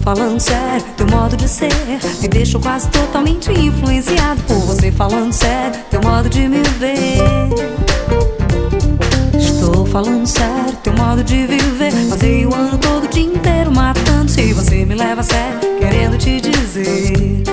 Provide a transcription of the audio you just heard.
falando sério, teu modo de ser me deixou quase totalmente influenciado por você. Falando sério, teu modo de me ver. Estou falando sério, teu modo de viver. Passei o ano todo, o dia inteiro matando. Se você me leva a sério, querendo te dizer